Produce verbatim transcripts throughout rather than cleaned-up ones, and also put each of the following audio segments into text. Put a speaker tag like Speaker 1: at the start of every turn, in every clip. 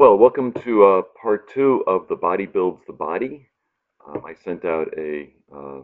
Speaker 1: Well, welcome to uh, part two of The Body Builds the Body. Um, I sent out a, uh,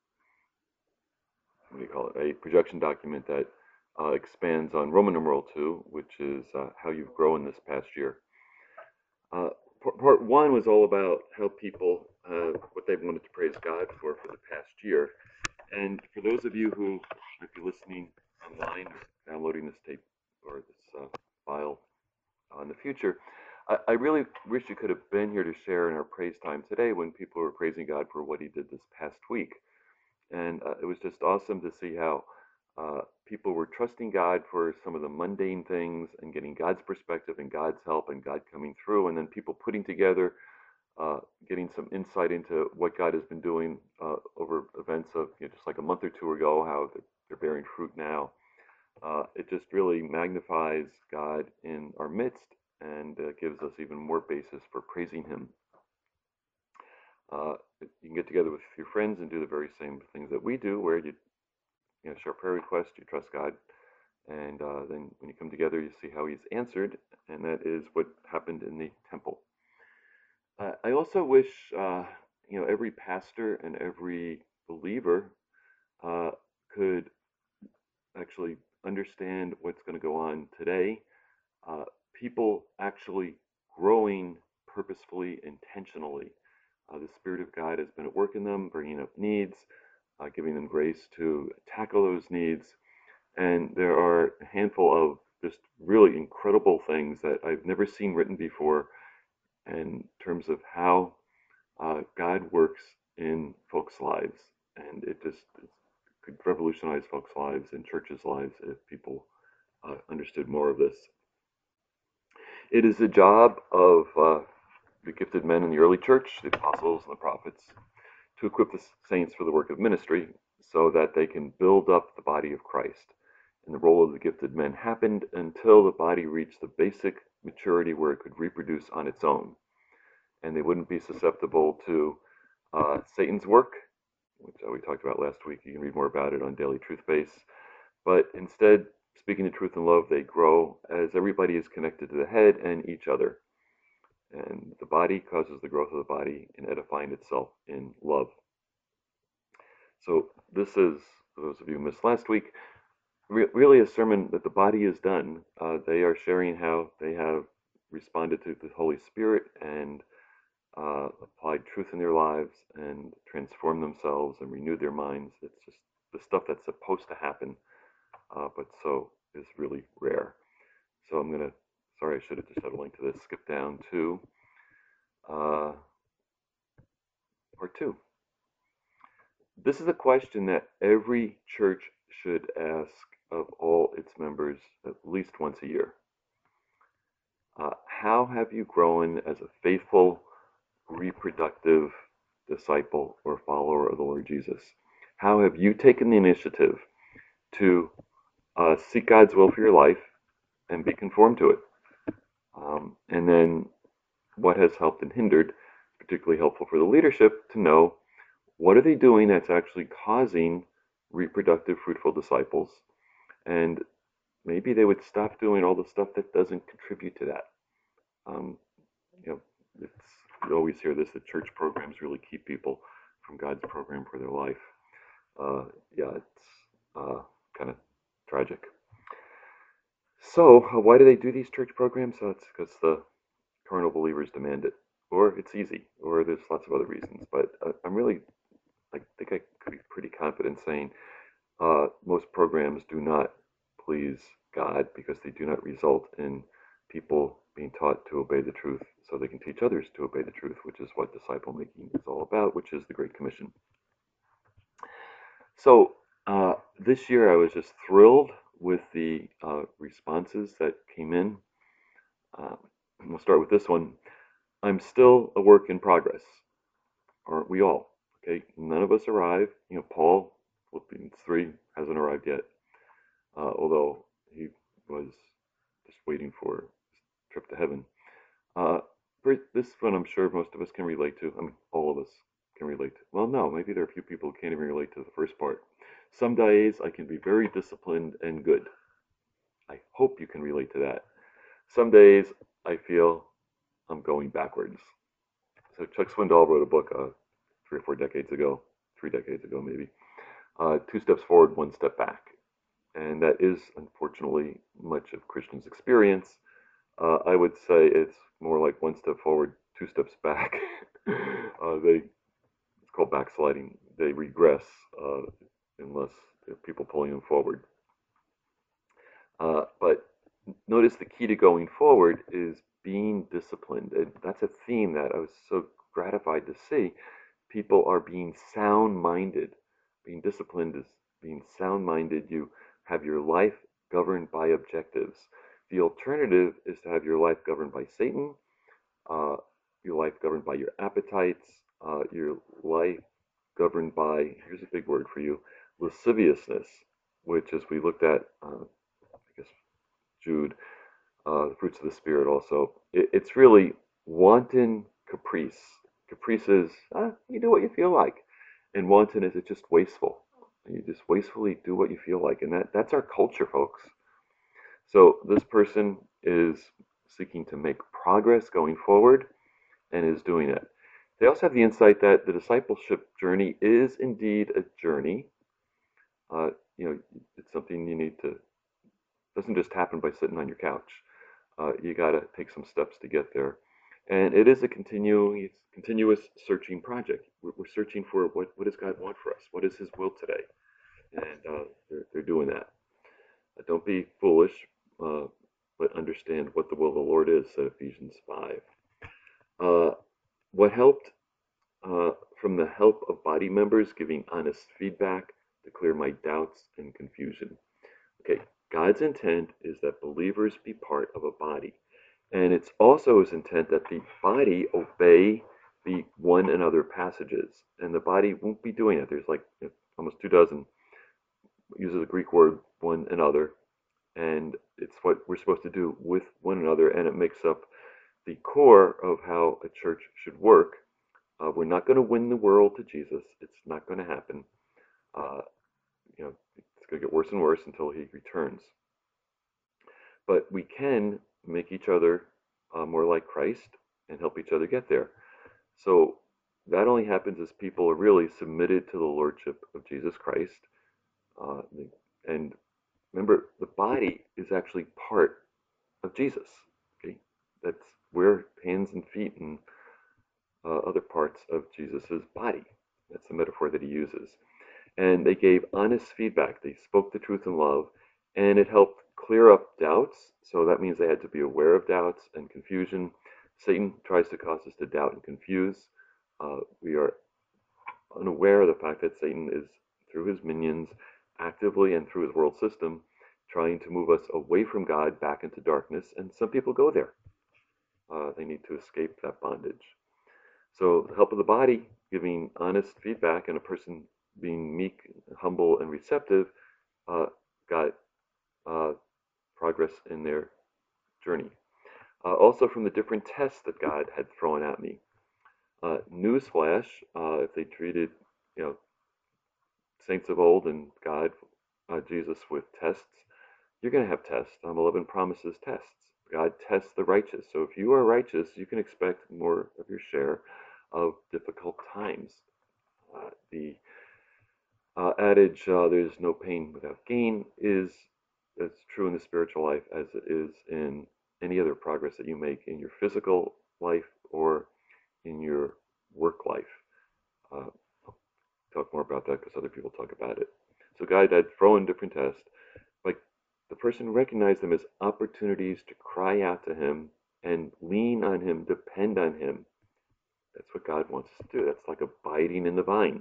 Speaker 1: what do you call it, a projection document that uh, expands on Roman numeral two, which is uh, how you've grown this past year. Uh, part, part one was all about how people, uh, what they wanted to praise God for for the past year. And for those of you who might be listening online, downloading this tape or this uh, file uh, in the future, I, I really wish you could have been here to share in our praise time today when people were praising God for what He did this past week. And uh, it was just awesome to see how uh, people were trusting God for some of the mundane things and getting God's perspective and God's help and God coming through, and then people putting together, uh, getting some insight into what God has been doing uh, over events of you know, just like a month or two ago, how they're, they're bearing fruit now. Uh, it just really magnifies God in our midst and uh, gives us even more basis for praising Him. Uh, you can get together with your friends and do the very same things that we do, where you, you know, share prayer requests, you trust God, and uh, then when you come together, you see how He's answered, and that is what happened in the temple. Uh, I also wish, uh, you know, every pastor and every believer uh, could actually understand what's going to go on today. Uh, people actually growing purposefully, intentionally. Uh, the Spirit of God has been at work in them, bringing up needs, uh, giving them grace to tackle those needs. And there are a handful of just really incredible things that I've never seen written before in terms of how uh, God works in folks' lives. And it just it could revolutionize folks' lives and churches' lives if people uh, understood more of this. It is the job of uh, the gifted men in the early church, the apostles and the prophets, to equip the saints for the work of ministry so that they can build up the body of Christ. And the role of the gifted men happened until the body reached the basic maturity where it could reproduce on its own. And they wouldn't be susceptible to uh, Satan's work, which uh, we talked about last week. You can read more about it on Daily Truth Base. But instead, speaking the truth in love, they grow as everybody is connected to the head and each other. And the body causes the growth of the body in edifying itself in love. So this is, for those of you who missed last week, re- really a sermon that the body is done. Uh, they are sharing how they have responded to the Holy Spirit and uh, applied truth in their lives and transformed themselves and renewed their minds. It's just the stuff that's supposed to happen, uh, but so is really rare. So I'm going to, sorry, I should have just had a link to this, skip down to uh, part two. This is a question that every church should ask of all its members at least once a year. Uh, how have you grown as a faithful, reproductive disciple or follower of the Lord Jesus? How have you taken the initiative to uh, seek God's will for your life and be conformed to it? Um, and then what has helped and hindered, particularly helpful for the leadership to know what are they doing that's actually causing reproductive, fruitful disciples, and maybe they would stop doing all the stuff that doesn't contribute to that. Um, you know, it's, you always hear this, that church programs really keep people from God's program for their life. Uh, yeah, it's uh, kind of tragic. So, uh, why do they do these church programs? So it's because the carnal believers demand it, or it's easy, or there's lots of other reasons. But uh, I'm really, I think I could be pretty confident saying uh, most programs do not please God because they do not result in people being taught to obey the truth so they can teach others to obey the truth, which is what disciple making is all about, which is the Great Commission. So uh, this year I was just thrilled with the uh, responses that came in. Uh, we'll start with this one. I'm still a work in progress. Aren't we all? Okay, none of us arrive. You know, Paul, Philippians three, hasn't arrived yet, uh, although he was just waiting for his trip to heaven. Uh, this one I'm sure most of us can relate to. I mean, all of us can relate to. Well, no, maybe there are a few people who can't even relate to the first part. Some days I can be very disciplined and good. I hope you can relate to that. Some days I feel I'm going backwards. So Chuck Swindoll wrote a book uh, three or four decades ago, three decades ago maybe, uh, Two Steps Forward, One Step Back. And that is unfortunately much of Christians' experience. Uh, I would say it's more like one step forward, two steps back. uh, they it's called backsliding. They regress uh, unless there are people pulling them forward. Uh, but notice the key to going forward is being disciplined. And that's a theme that I was so gratified to see. People are being sound minded. Being disciplined is being sound minded. You have your life governed by objectives. The alternative is to have your life governed by Satan, uh, your life governed by your appetites, uh, your life governed by, here's a big word for you, lasciviousness, which, as we looked at, uh, I guess, Jude, uh, the fruits of the Spirit also, it, it's really wanton caprice. Caprice is, uh, you do what you feel like. And wanton is it's just wasteful. You just wastefully do what you feel like. And that, that's our culture, folks. So this person is seeking to make progress going forward and is doing it. They also have the insight that the discipleship journey is indeed a journey. Uh, you know, it's something you need to, doesn't just happen by sitting on your couch. Uh, you got to take some steps to get there. And it is a continuing, continuous searching project. We're, we're searching for what, what does God want for us? What is His will today? And uh, they're, they're doing that. Uh, don't be foolish, uh, but understand what the will of the Lord is, said Ephesians five. Uh, what helped uh, from the help of body members giving honest feedback to clear my doubts and confusion. Okay, God's intent is that believers be part of a body. And it's also His intent that the body obey the one another passages. And the body won't be doing it. There's like almost two dozen uses the Greek word one another. And it's what we're supposed to do with one another. And it makes up the core of how a church should work. Uh, we're not going to win the world to Jesus. It's not going to happen. Uh, you know, it's going to get worse and worse until He returns. But we can make each other uh, more like Christ and help each other get there. So that only happens as people are really submitted to the Lordship of Jesus Christ. Uh, and remember, the body is actually part of Jesus. Okay, that's we're hands and feet and uh, other parts of Jesus's body. That's the metaphor that He uses. And they gave honest feedback. They spoke the truth in love, and it helped clear up doubts. So that means they had to be aware of doubts and confusion. Satan tries to cause us to doubt and confuse. Uh, we are unaware of the fact that Satan is, through his minions, actively and through his world system, trying to move us away from God back into darkness. And some people go there. Uh, they need to escape that bondage. So the help of the body, giving honest feedback, and a person being meek, humble, and receptive, uh, got uh, progress in their journey. Uh, also from the different tests that God had thrown at me. Uh, newsflash, uh, if they treated, you know, saints of old and God, uh, Jesus with tests, you're going to have tests. Um, eleven promises tests. God tests the righteous. So if you are righteous, you can expect more of your share of difficult times. Uh, the uh, adage, uh, there's no pain without gain, is as true in the spiritual life as it is in any other progress that you make in your physical life or in your work life. Uh, I'll talk more about that because other people talk about it. So God had thrown different tests, but the person recognized them as opportunities to cry out to Him and lean on Him, depend on Him. That's what God wants us to do. That's like abiding in the vine.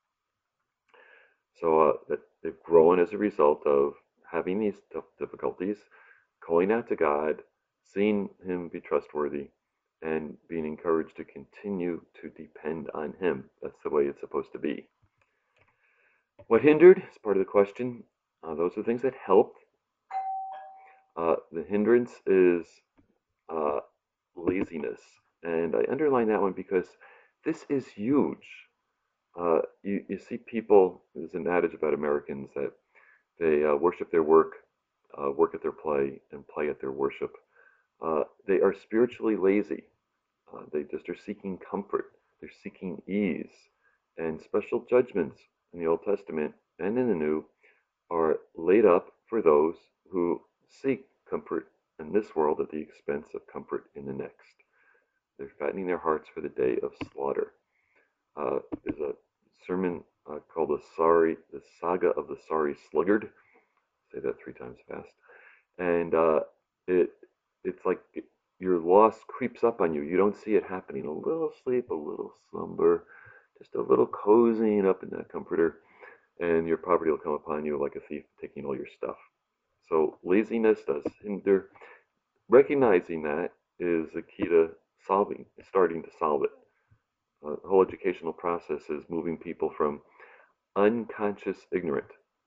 Speaker 1: So uh, that they've grown as a result of having these tough difficulties, calling out to God, seeing Him be trustworthy, and being encouraged to continue to depend on Him. That's the way it's supposed to be. What hindered is part of the question. Uh, those are things that helped. Uh, the hindrance is uh, laziness. And I underline that one because this is huge. Uh, you, you see people, there's an adage about Americans that they uh, worship their work, uh, work at their play, and play at their worship. Uh, they are spiritually lazy. Uh, they just are seeking comfort. They're seeking ease. And special judgments in the Old Testament and in the New are laid up for those who seek comfort in this world at the expense of comfort in the next. They're fattening their hearts for the day of slaughter. Uh, there's a sermon uh, called the Sorry, the Saga of the Sorry Sluggard. Say that three times fast. And uh, it it's like your loss creeps up on you. You don't see it happening. A little sleep, a little slumber, just a little cozying up in that comforter, and your poverty will come upon you like a thief taking all your stuff. So laziness does hinder. Recognizing that is the key to solving, starting to solve it. Uh, the whole educational process is moving people from unconscious ignorant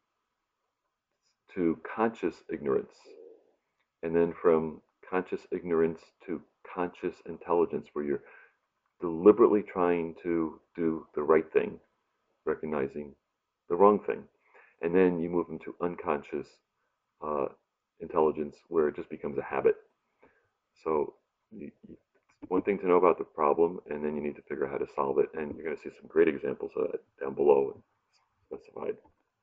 Speaker 1: to conscious ignorance, and then from conscious ignorance to conscious intelligence, where you're deliberately trying to do the right thing, recognizing the wrong thing. And then you move into unconscious uh, intelligence, where it just becomes a habit. So you, you, it's one thing to know about the problem, and then you need to figure out how to solve it. And you're going to see some great examples of that down below specified.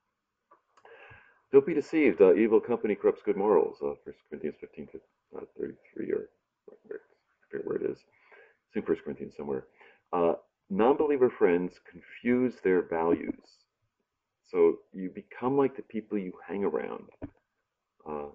Speaker 1: Don't be deceived. Uh, evil company corrupts good morals. Uh, First Corinthians fifteen, uh, thirty-three, or I forget where it is. It's in First Corinthians somewhere. Uh, non-believer friends confuse their values. So you become like the people you hang around. Uh,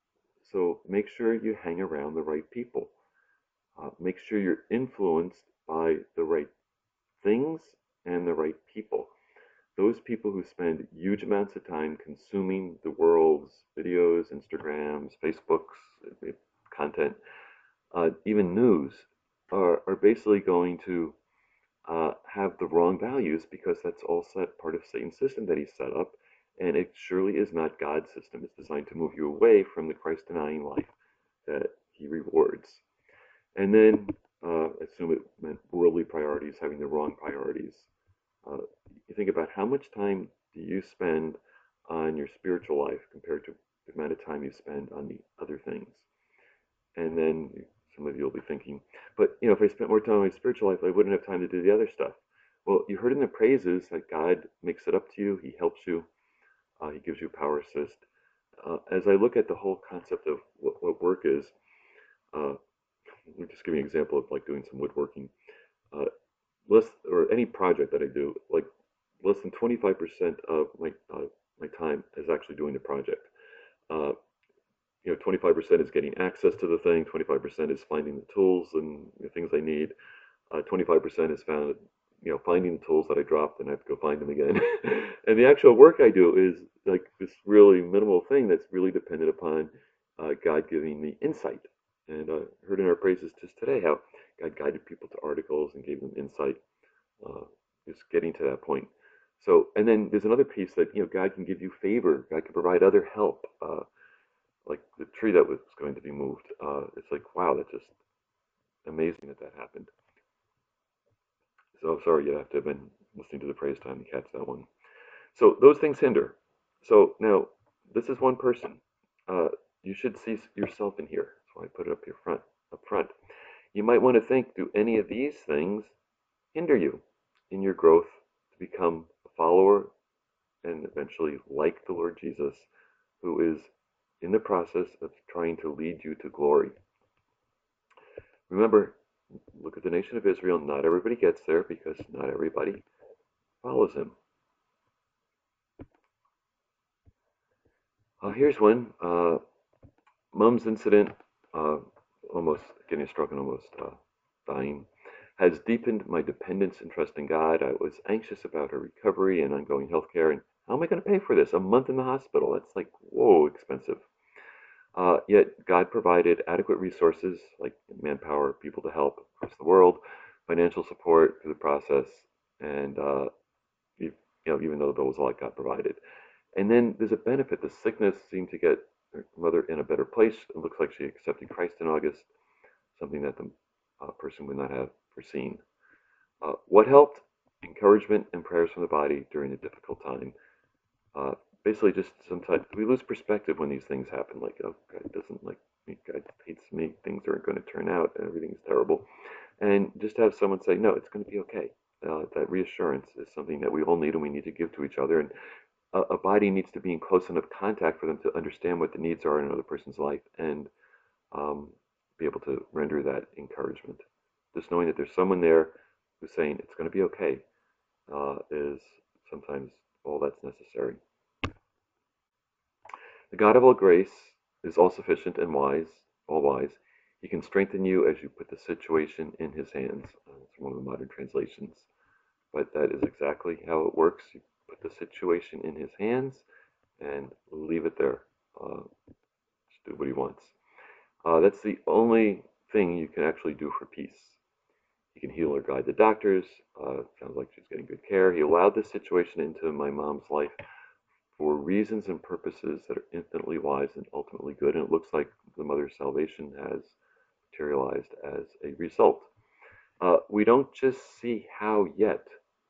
Speaker 1: so make sure you hang around the right people. Uh, make sure you're influenced by the right things and the right people. Those people who spend huge amounts of time consuming the world's videos, Instagrams, Facebooks, content, uh, even news, are, are basically going to uh, have the wrong values, because that's all set part of Satan's system that he set up, and it surely is not God's system. It's designed to move you away from the Christ-denying life that he rewards. And then uh, assume it meant worldly priorities, having the wrong priorities. Uh, you think about how much time do you spend on your spiritual life compared to the amount of time you spend on the other things. And then some of you will be thinking, but you know, if I spent more time on my spiritual life, I wouldn't have time to do the other stuff. Well, you heard in the praises that God makes it up to you. He helps you. Uh, he gives you power assist. Uh, as I look at the whole concept of what, what work is, uh, let me just give you an example of like doing some woodworking. Uh, less or any project that I do, like less than twenty-five percent of my uh, my time is actually doing the project. Uh, you know, twenty-five percent is getting access to the thing, twenty-five percent is finding the tools and the things I need, uh, twenty-five percent is found, you know, finding the tools that I dropped and I have to go find them again. And the actual work I do is like this really minimal thing that's really dependent upon uh, God giving me insight. And I uh, heard in our praises just today how God guided people to articles and gave them insight, uh, just getting to that point. So, and then there's another piece that, you know, God can give you favor. God can provide other help. Uh, like the tree that was going to be moved. Uh, it's like, wow, that's just amazing that that happened. So sorry, you have to have been listening to the praise time to catch that one. So those things hinder. So now, this is one person. Uh, you should see yourself in here. So I put it up here front, up front. You might want to think, do any of these things hinder you in your growth to become a follower and eventually like the Lord Jesus, who is in the process of trying to lead you to glory? Remember, look at the nation of Israel. Not everybody gets there because not everybody follows him. Uh, here's one. Uh, Mom's incident, uh, almost getting a stroke and almost uh, dying, has deepened my dependence and trust in God. I was anxious about her recovery and ongoing health care. And how am I going to pay for this? A month in the hospital. That's like, whoa, expensive. Uh, yet God provided adequate resources like manpower, people to help across the world, financial support through the process, and uh, you know, even though that was all God provided. And then there's a benefit. The sickness seemed to get her mother in a better place. It looks like she accepted Christ in August, something that the uh, person would not have foreseen. Uh, what helped? Encouragement and prayers from the body during a difficult time. Uh, basically, just sometimes we lose perspective when these things happen. Like, oh, God doesn't like God hates me, things aren't going to turn out, and everything's terrible. And just have someone say, no, it's going to be okay. Uh, that reassurance is something that we all need and we need to give to each other. And a, a body needs to be in close enough contact for them to understand what the needs are in another person's life and um, be able to render that encouragement. Just knowing that there's someone there who's saying it's going to be okay uh, is sometimes all that's necessary. The God of all grace is all sufficient and wise, all wise. He can strengthen you as you put the situation in his hands. Uh, it's one of the modern translations. But that is exactly how it works. You put the situation in his hands and leave it there. Uh, just do what he wants. Uh, that's the only thing you can actually do for peace. He can heal or guide the doctors. Uh, sounds like she's getting good care. He allowed this situation into my mom's life for reasons and purposes that are infinitely wise and ultimately good. And it looks like the mother's salvation has materialized as a result. Uh, we don't just see how yet.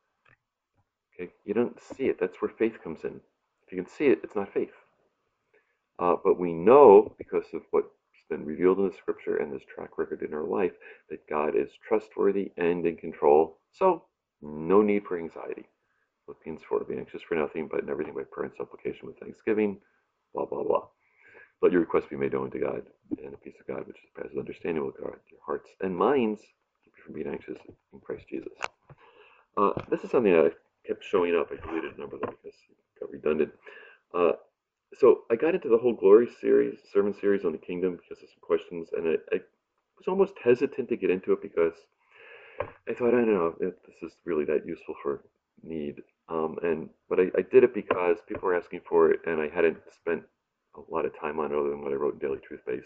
Speaker 1: Okay, you don't see it. That's where faith comes in. If you can see it, it's not faith. Uh, but we know because of what's been revealed in the scripture and this track record in our life that God is trustworthy and in control. So, no need for anxiety. Philippians four, be anxious for nothing, but in everything by prayer and supplication with thanksgiving, blah, blah, blah. Let your requests be made known to God, and the peace of God, which passes understanding, will guard your hearts and minds, keep you from being anxious in Christ Jesus. Uh, this is something that kept showing up. I deleted a number of them because it got redundant. Uh, so I got into the whole glory series, sermon series on the kingdom because of some questions, and I, I was almost hesitant to get into it because I thought, I don't know if this is really that useful for need. Um, and but I, I did it because people were asking for it, and I hadn't spent a lot of time on it other than what I wrote in Daily Truth Base.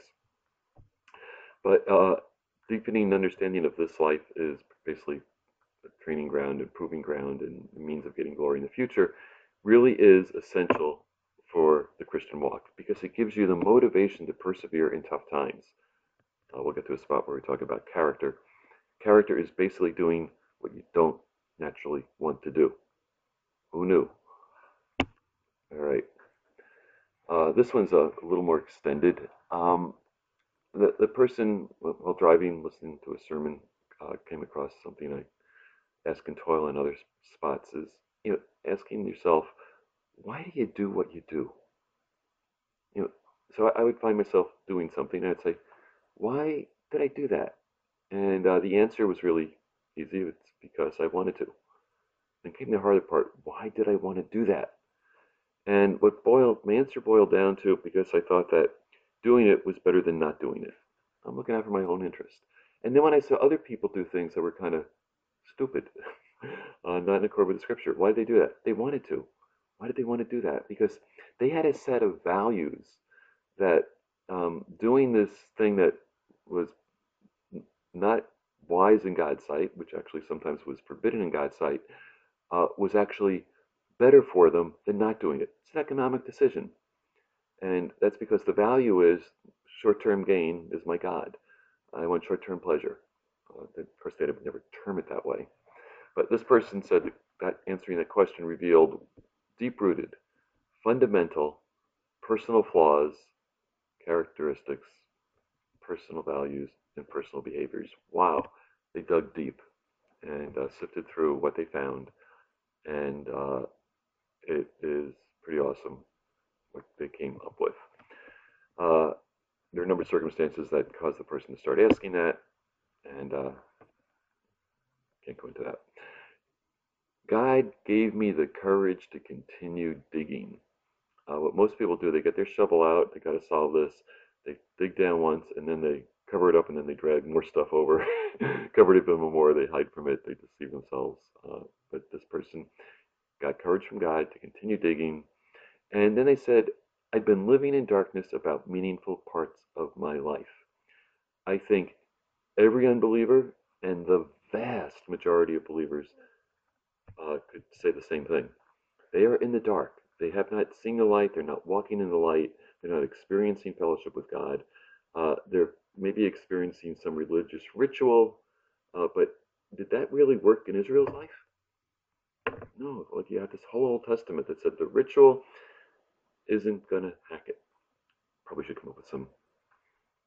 Speaker 1: But uh, deepening understanding of this life is basically a training ground and proving ground and means of getting glory in the future. Really is essential for the Christian walk because it gives you the motivation to persevere in tough times. Uh, we'll get to a spot where we talk about character. Character is basically doing what you don't naturally want to do. Who knew? All right. Uh, this one's a, a little more extended. Um, the, the person, while driving, listening to a sermon, uh, came across something I ask in toil and other spots is, you know, asking yourself, why do you do what you do? You know, so I, I would find myself doing something and I'd say, why did I do that? And uh, the answer was really easy. It's because I wanted to. Then came the harder part. Why did I want to do that? And what boiled my answer boiled down to because I thought that doing it was better than not doing it. I'm looking out for my own interest. And then when I saw other people do things that were kind of stupid, uh, not in accord with the scripture, why did they do that? They wanted to. Why did they want to do that? Because they had a set of values that um, doing this thing that was not wise in God's sight, which actually sometimes was forbidden in God's sight, uh, was actually better for them than not doing it. It's an economic decision. And that's because the value is short term gain is my God. I want short term pleasure. Uh, of course, they would never term it that way. But this person said that answering that question revealed deep rooted, fundamental, personal flaws, characteristics, personal values, and personal behaviors. Wow. They dug deep and uh, sifted through what they found. And uh, it is pretty awesome what they came up with. Uh, there are a number of circumstances that caused the person to start asking that, and uh, can't go into that. God gave me the courage to continue digging. Uh, what most people do, they get their shovel out, they got to solve this, they dig down once, and then they cover it up, and then they drag more stuff over, cover it even more, they hide from it, they deceive themselves. Uh, but this person got courage from God to continue digging. And then they said, I've been living in darkness about meaningful parts of my life. I think every unbeliever and the vast majority of believers uh, could say the same thing. They are in the dark. They have not seen the light. They're not walking in the light. They're not experiencing fellowship with God. Uh, they're maybe experiencing some religious ritual, uh, but did that really work in Israel's life? No. Like you have this whole Old Testament that said the ritual isn't going to hack it. Probably should come up with some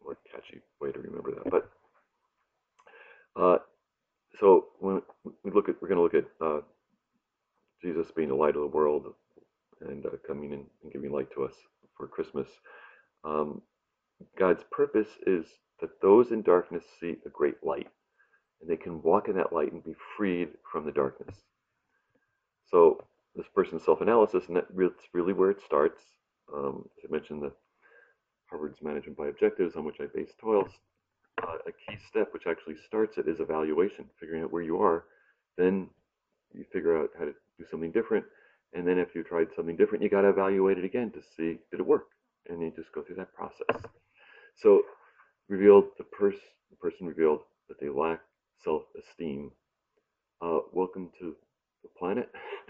Speaker 1: more catchy way to remember that. But uh, so when we look at, we're going to look at uh, Jesus being the light of the world and uh, coming in and giving light to us for Christmas. Um, God's purpose is that those in darkness see a great light, and they can walk in that light and be freed from the darkness. So this person's self-analysis, and that's really where it starts. Um, as I mentioned, the Harvard's Management by Objectives, on which I base Toils. Uh, a key step, which actually starts it, is evaluation, figuring out where you are. Then you figure out how to do something different, and then if you tried something different, you got to evaluate it again to see did it work, and you just go through that process. So revealed the, pers- the person revealed that they lack self-esteem. Uh, welcome to the planet.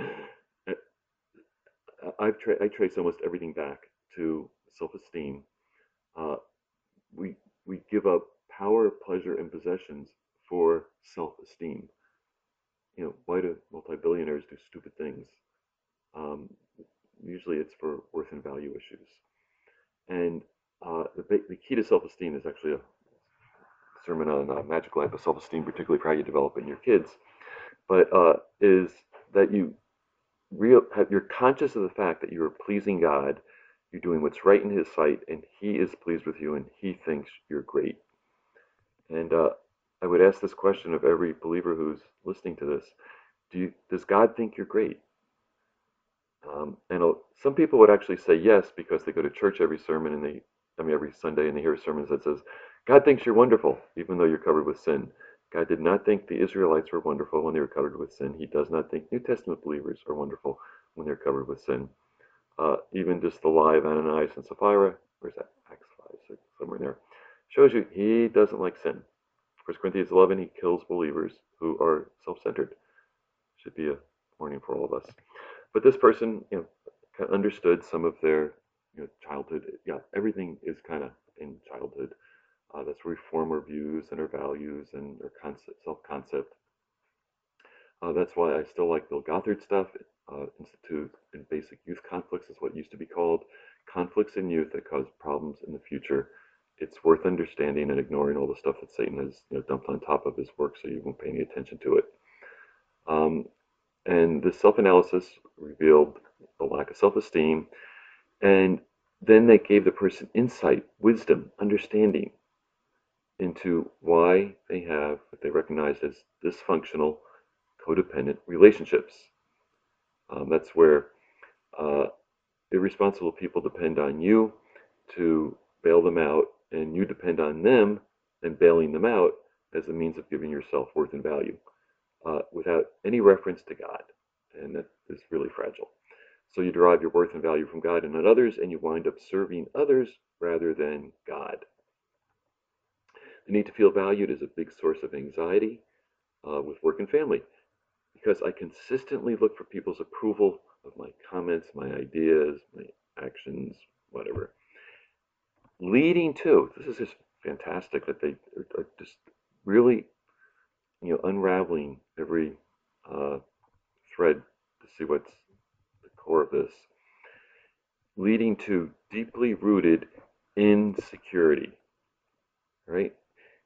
Speaker 1: I've tra- I trace almost everything back to self-esteem. Uh, we we give up power, pleasure, and possessions for self-esteem. You know, why do multi-billionaires do stupid things? Um, usually, it's for worth and value issues. And uh, the the key to self-esteem is actually a sermon on uh, Magic Lamp of Self-Esteem, particularly for how you develop it in your kids. But uh, is that you real have, you're conscious of the fact that you're pleasing God, you're doing what's right in His sight, and He is pleased with you, and He thinks you're great. And uh, I would ask this question of every believer who's listening to this: Do you, does God think you're great? Um, and uh, some people would actually say yes because they go to church every sermon and they, I mean, every Sunday, and they hear sermons that says, God thinks you're wonderful, even though you're covered with sin. God did not think the Israelites were wonderful when they were covered with sin. He does not think New Testament believers are wonderful when they're covered with sin. Uh, even just the lie of Ananias and Sapphira, where's that? Acts five, somewhere in there, shows you he doesn't like sin. First Corinthians eleven, he kills believers who are self-centered. Should be a warning for all of us. But this person, you know, understood some of their, you know, childhood. Yeah, everything is kind of in childhood. Uh, that's where we form our views and our values and our concept, self-concept. Uh, that's why I still like Bill Gothard stuff. Uh, Institute in Basic Youth Conflicts is what used to be called. Conflicts in youth that cause problems in the future. It's worth understanding and ignoring all the stuff that Satan has, you know, dumped on top of his work, so you won't pay any attention to it. Um, and this self-analysis revealed a lack of self-esteem, and then they gave the person insight, wisdom, understanding into why they have what they recognized as dysfunctional, codependent relationships. Um, that's where uh, irresponsible people depend on you to bail them out, and you depend on them and bailing them out as a means of giving yourself worth and value, uh, without any reference to God. And that is really fragile. So you derive your worth and value from God and not others, and you wind up serving others rather than God. The need to feel valued is a big source of anxiety uh, with work and family, because I consistently look for people's approval of my comments, my ideas, my actions, whatever. Leading to, this is just fantastic that they are just really, you know, unraveling every uh, thread to see what's the core of this, leading to deeply rooted insecurity, right?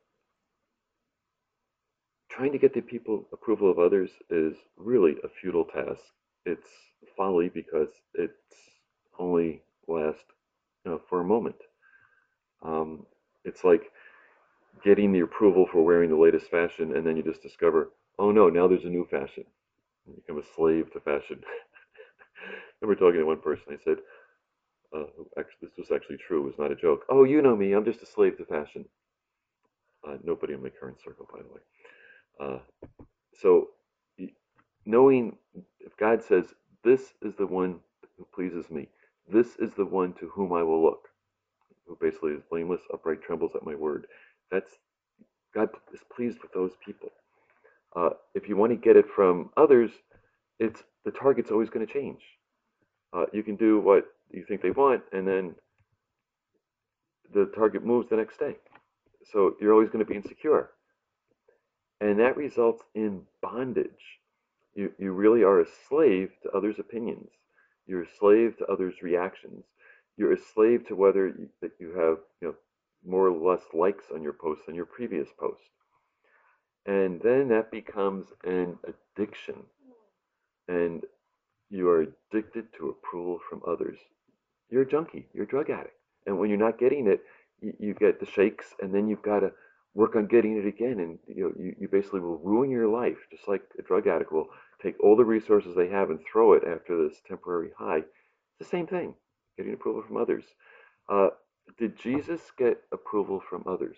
Speaker 1: Trying to get the people approval of others is really a futile task. It's folly because it's only lasts, you know, for a moment. Um, it's like getting the approval for wearing the latest fashion, and then you just discover, oh no, now there's a new fashion. You become a slave to fashion. I remember talking to one person. I said, uh, actually, this was actually true. It was not a joke. Oh, you know me. I'm just a slave to fashion. Uh, nobody in my current circle, by the way. Uh, so, knowing if God says, this is the one who pleases me, this is the one to whom I will look, who basically is blameless, upright, trembles at my word. That's God is pleased with those people. Uh, if you want to get it from others, it's the target's always going to change. Uh, you can do what you think they want, and then the target moves the next day. So you're always going to be insecure, and that results in bondage. You you really are a slave to others' opinions. You're a slave to others' reactions. You're a slave to whether you, that you have, you know, more or less likes on your post than your previous post. And then that becomes an addiction. And you are addicted to approval from others. You're a junkie, you're a drug addict. And when you're not getting it, you, you get the shakes, and then you've got to work on getting it again. And you know, you, you basically will ruin your life, just like a drug addict will take all the resources they have and throw it after this temporary high. It's the same thing, getting approval from others. Uh, did Jesus get approval from others?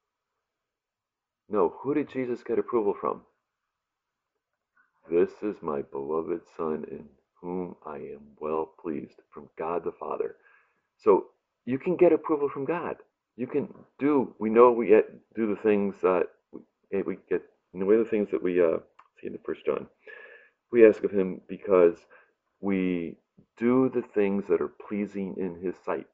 Speaker 1: No. Who did Jesus get approval from? This is my beloved Son in whom I am well pleased, from God the Father. So you can get approval from God. You can do, we know we get, do the things that we, we get, in the way the things that we uh, see in First John. We ask of him because we do the things that are pleasing in his sight.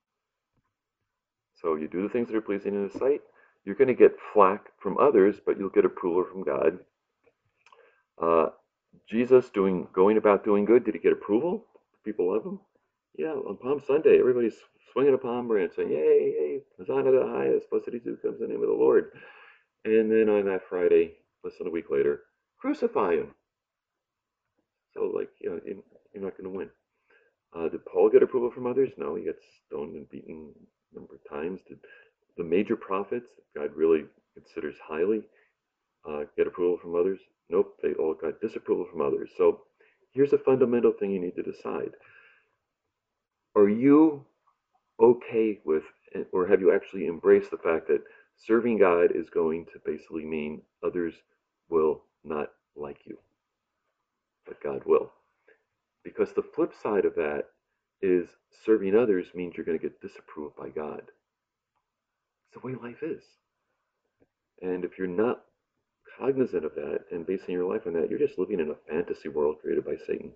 Speaker 1: So you do the things that are pleasing in his sight. You're going to get flack from others, but you'll get approval from God. Uh, Jesus doing, going about doing good. Did he get approval? People love him. Yeah, on Palm Sunday, everybody's swinging a palm branch, saying, "Yay, yay, Hosanna to the highest! Blessed is who comes in the name of the Lord." And then on that Friday, less than a week later, crucify him. So, like, you know, you're not going to win. Uh, did Paul get approval from others? No, he got stoned and beaten a number of times. Did the major prophets, God really considers highly, uh, get approval from others? Nope, they all got disapproval from others. So here's a fundamental thing you need to decide. Are you okay with, or have you actually embraced the fact that serving God is going to basically mean others will not like you, but God will? Because the flip side of that is serving others means you're going to get disapproved by God. It's the way life is. And if you're not cognizant of that and basing your life on that, you're just living in a fantasy world created by Satan.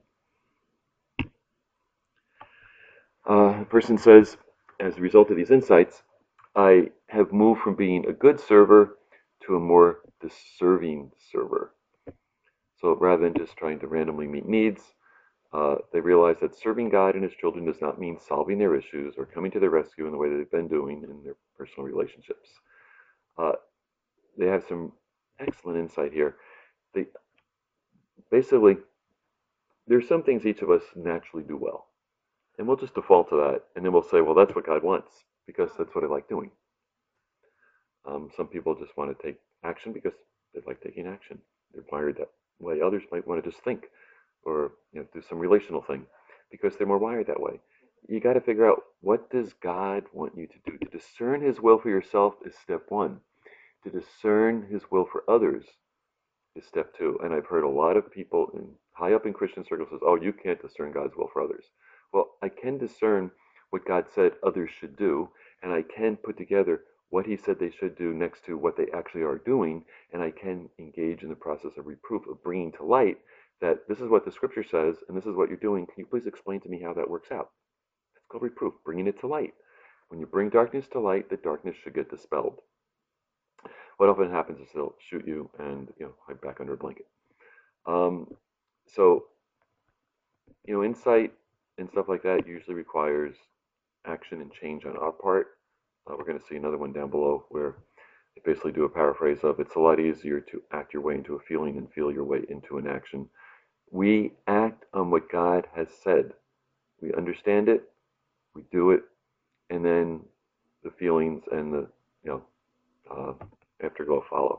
Speaker 1: Uh, a person says, as a result of these insights, I have moved from being a good server to a more deserving server. So rather than just trying to randomly meet needs, uh, they realize that serving God and his children does not mean solving their issues or coming to their rescue in the way that they've been doing in their personal relationships. Uh, they have some excellent insight here. They basically, there's some things each of us naturally do well. And we'll just default to that. And then we'll say, well, that's what God wants because that's what I like doing. Um, some people just want to take action because they like taking action. They're wired that way. Others might want to just think or you know, do some relational thing because they're more wired that way. You got to figure out, what does God want you to do? To discern his will for yourself is step one. To discern his will for others is step two. And I've heard a lot of people in, high up in Christian circles says, oh, you can't discern God's will for others. Well, I can discern what God said others should do, and I can put together what he said they should do next to what they actually are doing, and I can engage in the process of reproof, of bringing to light that this is what the scripture says, and this is what you're doing. Can you please explain to me how that works out? It's called reproof, bringing it to light. When you bring darkness to light, the darkness should get dispelled. What often happens is they'll shoot you and you know hide back under a blanket. Um, so, you know, insight and stuff like that usually requires action and change on our part. Uh, we're going to see another one down below where they basically do a paraphrase of, it's a lot easier to act your way into a feeling than feel your way into an action. We act on what God has said. We understand it, we do it, and then the feelings and the, you know, uh, afterglow follow.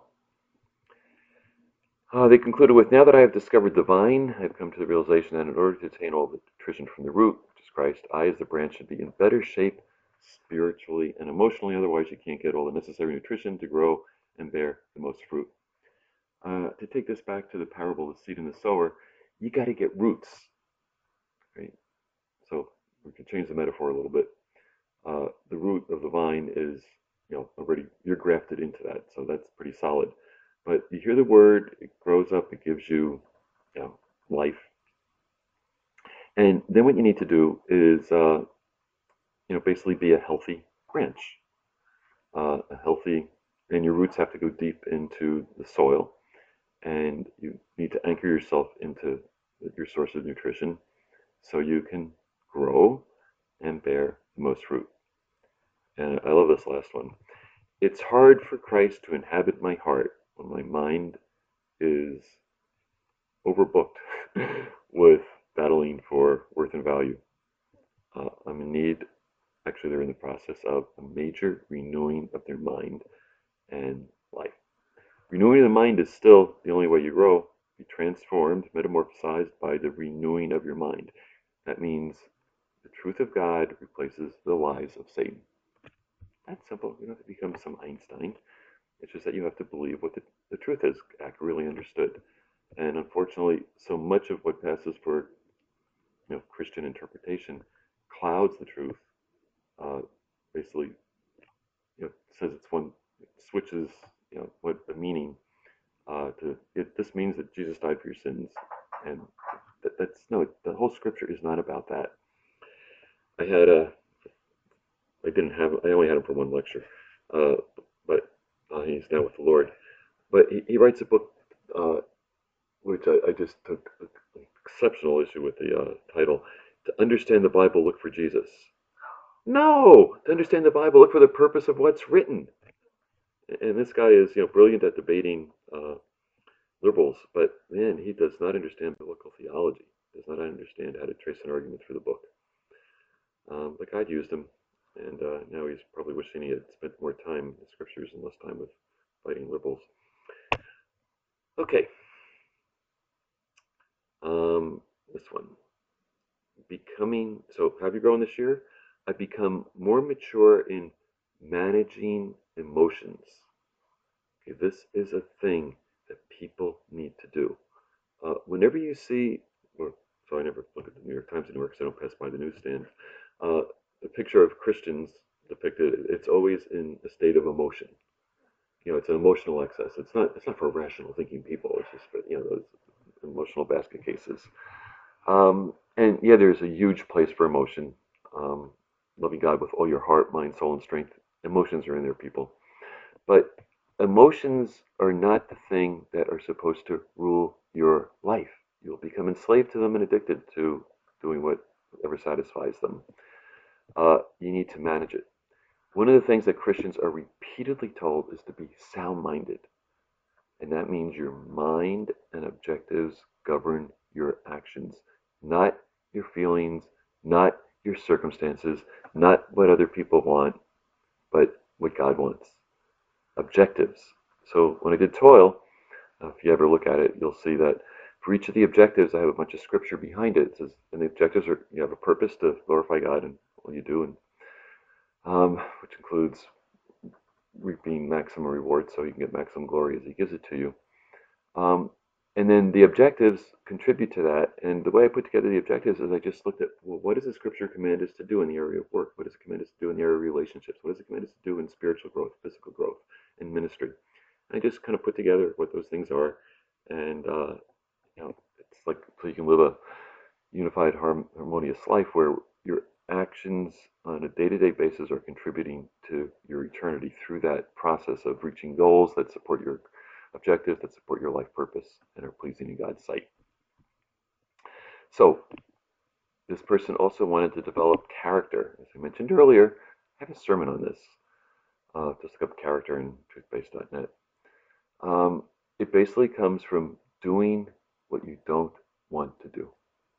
Speaker 1: Uh, they concluded with, now that I have discovered the vine, I have come to the realization that in order to attain all the nutrition from the root, which is Christ, I as the branch should be in better shape spiritually and emotionally. Otherwise, you can't get all the necessary nutrition to grow and bear the most fruit. Uh, to take this back to the parable of the seed and the sower, you got to get roots, right? So we can change the metaphor a little bit. Uh, the root of the vine is, you know, already, you're grafted into that, so that's pretty solid. But you hear the word, it grows up, it gives you, you know, life. And then what you need to do is, uh, you know, basically be a healthy branch, uh, a healthy, and your roots have to go deep into the soil, and you need to anchor yourself into your source of nutrition so you can grow and bear the most fruit. And I love this last one. It's hard for Christ to inhabit my heart when my mind is overbooked with battling for worth and value. Uh, I'm in need, actually, they're in the process of a major renewing of their mind and life. Renewing of the mind is still the only way you grow. Be transformed, metamorphosized by the renewing of your mind. That means the truth of God replaces the lies of Satan. That's simple. You don't have to become some Einstein. It's just that you have to believe what the, the truth is, accurately understood. And unfortunately, so much of what passes for you know Christian interpretation clouds the truth. Uh, basically, you know, says it's one switches you know what the meaning uh, to it. This means that Jesus died for your sins, and that, that's no. The whole scripture is not about that. I had a. I didn't have. I only had him for one lecture, uh, but uh, he's now with the Lord. But he, he writes a book, uh, which I, I just took exceptional issue with the uh, title. To understand the Bible, look for Jesus. No, to understand the Bible, look for the purpose of what's written. And this guy is, you know, brilliant at debating uh, liberals, but man, he does not understand biblical theology. Does not understand how to trace an argument through the book. Um, but God used him, and uh, now he's probably wishing he had spent more time in the scriptures and less time with fighting liberals. Okay, um, this one. Becoming, so have you grown this year? I've become more mature in managing emotions. Okay, this is a thing that people need to do. Uh, whenever you see, or so I never look at the New York Times anymore because I don't pass by the newsstand, uh, the picture of Christians depicted, it's always in a state of emotion. You know, it's an emotional excess. It's not. It's not for rational thinking people. It's just for you know those emotional basket cases. Um, and yeah, there's a huge place for emotion. Um, loving God with all your heart, mind, soul, and strength. Emotions are in there, people. But emotions are not the thing that are supposed to rule your life. You'll become enslaved to them and addicted to doing whatever satisfies them. Uh, you need to manage it. One of the things that Christians are repeatedly told is to be sound minded. And that means your mind and objectives govern your actions, not your feelings, not your circumstances, not what other people want, but what God wants. Objectives. So when I did toil, uh, if you ever look at it, you'll see that for each of the objectives, I have a bunch of scripture behind it. It says, and the objectives are you have a purpose to glorify God in all you do, and um, which includes reaping maximum reward, so you can get maximum glory as He gives it to you. Um, and then the objectives contribute to that. And the way I put together the objectives is I just looked at, well, what does the scripture command us to do in the area of work? What does it command us to do in the area of relationships? What does it command us to do in spiritual growth, physical growth, and ministry? And I just kind of put together what those things are. And, uh, you know, it's like so you can live a unified, harm, harmonious life where your actions on a day-to-day basis are contributing to your eternity through that process of reaching goals that support your objectives, that support your life purpose, and are pleasing in God's sight. So this person also wanted to develop character. As I mentioned earlier, I have a sermon on this. Uh, just look up character in truth based dot net. Um, it basically comes from doing what you don't want to do.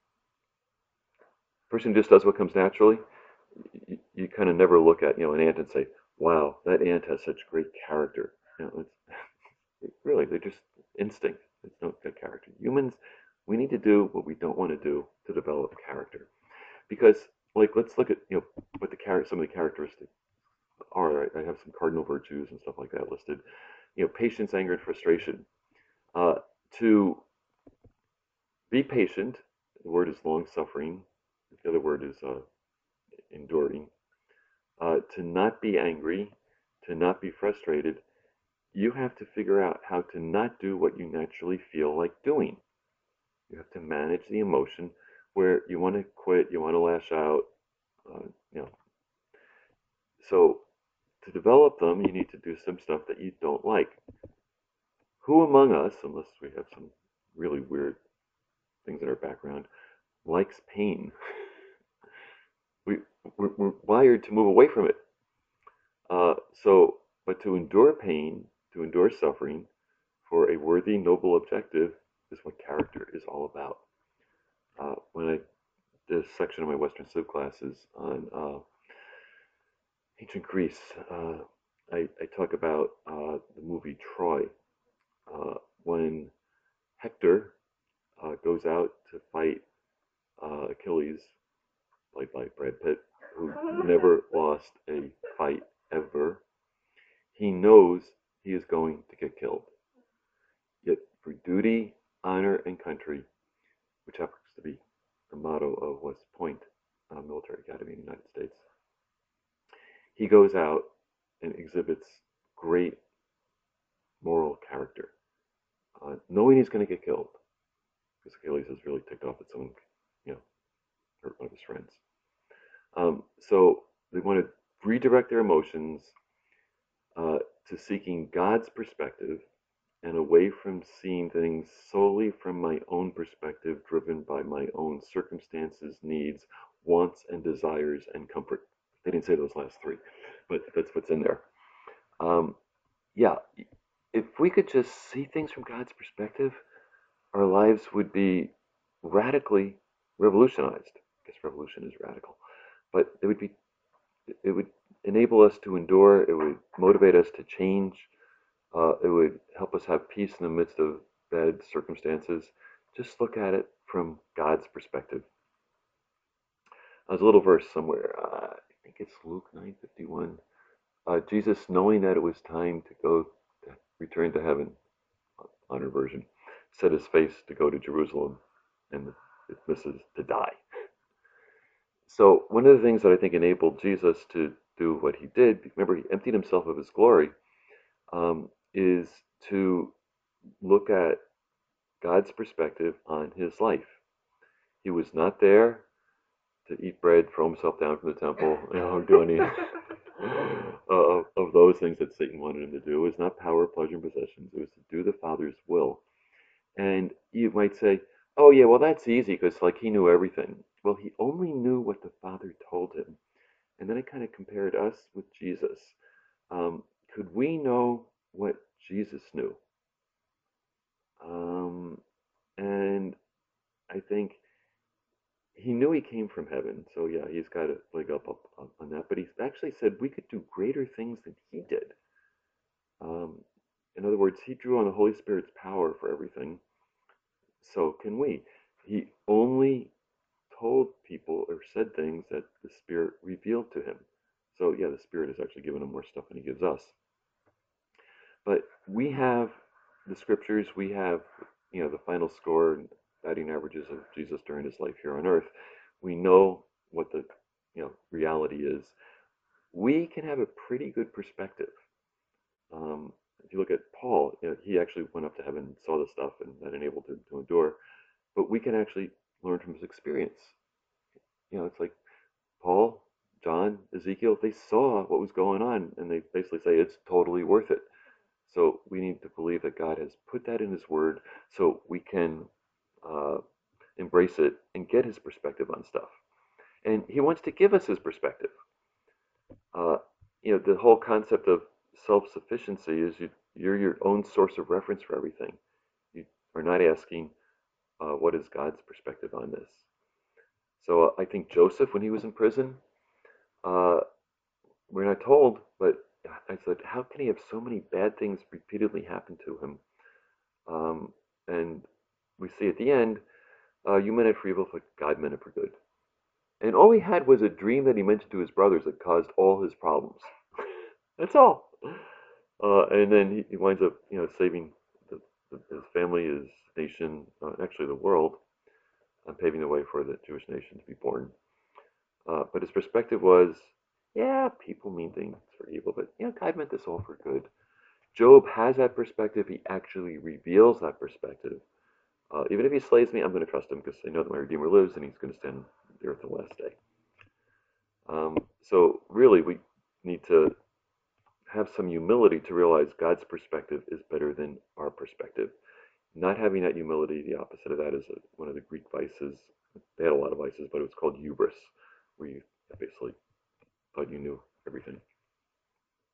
Speaker 1: A person just does what comes naturally. You, you kind of never look at you know an ant and say, "Wow, that ant has such great character." You know, it's, really, they're just instinct. It's no good character. Humans, we need to do what we don't want to do to develop character. Because, like, let's look at you know what the char- some of the characteristics are. I have some cardinal virtues and stuff like that listed. You know, patience, anger, and frustration. Uh, to be patient, the word is long suffering. The other word is uh, enduring. Uh, to not be angry, to not be frustrated, you have to figure out how to not do what you naturally feel like doing. You have to manage the emotion where you want to quit, you want to lash out, uh, you know. So to develop them, you need to do some stuff that you don't like. Who among us, unless we have some really weird things in our background, likes pain? We, we're, we're wired to move away from it. Uh, so, but to endure pain, to endure suffering for a worthy, noble objective is what character is all about. Uh, when I did a section of my Western Civ classes on uh, ancient Greece, uh, I, I talk about uh, the movie Troy. Uh, when Hector uh, goes out to fight uh, Achilles, played by Brad Pitt, who never lost a fight ever, he knows he is going to get killed. Yet, for duty, honor, and country, which happens to be the motto of West Point uh, Military Academy in the United States, he goes out and exhibits great moral character, uh, knowing he's going to get killed because Achilles is really ticked off at someone, you know, hurt one of his friends. Um, so they want to redirect their emotions uh, to seeking God's perspective and away from seeing things solely from my own perspective, driven by my own circumstances, needs, wants, and desires, and comfort. They didn't say those last three, but that's what's in there. Um, yeah, if we could just see things from God's perspective, our lives would be radically revolutionized. I guess revolution is radical, but it would be it would enable us to endure. It would motivate us to change. Uh, it would help us have peace in the midst of bad circumstances. Just look at it from God's perspective. There's a little verse somewhere. Uh, I think it's Luke nine fifty-one. Uh, Jesus, knowing that it was time to go to return to heaven, honor version, set his face to go to Jerusalem, and it misses to die. So one of the things that I think enabled Jesus to do what he did, remember he emptied himself of his glory, um, is to look at God's perspective on his life. He was not there to eat bread, throw himself down from the temple, you know, do any uh, of those things that Satan wanted him to do. It was not power, pleasure, and possessions. It was to do the Father's will. And you might say, oh, yeah, well, that's easy because, like, he knew everything. Well, he only knew what the Father told him. And then I kind of compared us with Jesus. Um, could we know what Jesus knew? Um, and I think he knew he came from heaven. So, yeah, he's got a leg up, up, up on that. But he actually said we could do greater things than he did. Um, in other words, he drew on the Holy Spirit's power for everything. So can we. He only told people or said things that the Spirit revealed to him. So, yeah, the Spirit has actually given him more stuff than he gives us. But we have the scriptures, we have, you know, the final score and batting averages of Jesus during his life here on earth. We know what the, you know, reality is. We can have a pretty good perspective. Um, if you look at Paul, you know, he actually went up to heaven and saw the stuff and that enabled him to endure. But we can actually learn from his experience. You know, it's like Paul, John, Ezekiel, they saw what was going on and they basically say it's totally worth it. So we need to believe that God has put that in his word so we can uh, embrace it and get his perspective on stuff. And he wants to give us his perspective. Uh, you know, the whole concept of self-sufficiency is you, you're your own source of reference for everything. You are not asking, uh, what is God's perspective on this? So uh, I think Joseph, when he was in prison, uh, we're not told, but I said, how can he have so many bad things repeatedly happen to him? Um, and we see at the end, uh, you meant it for evil, but God meant it for good. And all he had was a dream that he mentioned to his brothers that caused all his problems. That's all. Uh, and then he, he winds up, you know, saving the, the, his family, his nation, uh, actually the world, uh, paving the way for the Jewish nation to be born. Uh, but his perspective was, yeah, people mean things for evil, but yeah, God meant this all for good. Job has that perspective. He actually reveals that perspective. Uh, even if he slays me, I'm going to trust him because I know that my Redeemer lives and he's going to stand on the earth the last day. Um, so really, we need to have some humility to realize God's perspective is better than our perspective. Not having that humility, the opposite of that is a, one of the Greek vices. They had a lot of vices, but it was called hubris, where you basically thought you knew everything.